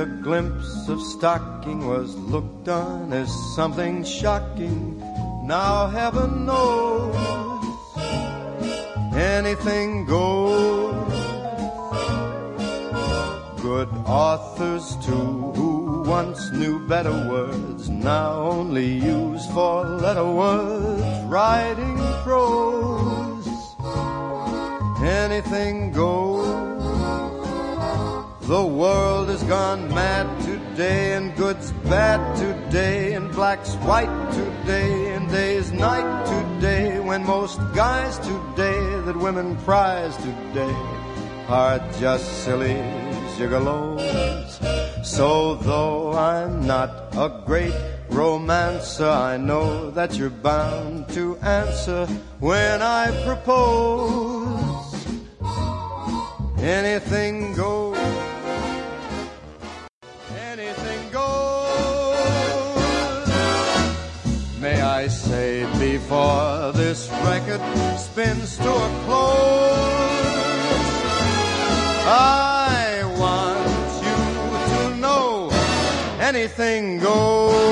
a glimpse of stocking was looked on as something shocking. Now heaven knows anything goes. Good authors too, who once knew better words, now only use four-letter words, writing prose. Anything goes. The world has gone mad today, and good's bad today, and black's white today, and day's night today, when most guys today that women prize today are just silly gigolos. So though I'm not a great romancer, I know that you're bound to answer when I propose. Anything goes. Anything goes. May I say before this record spins to a close, I want you to know anything goes.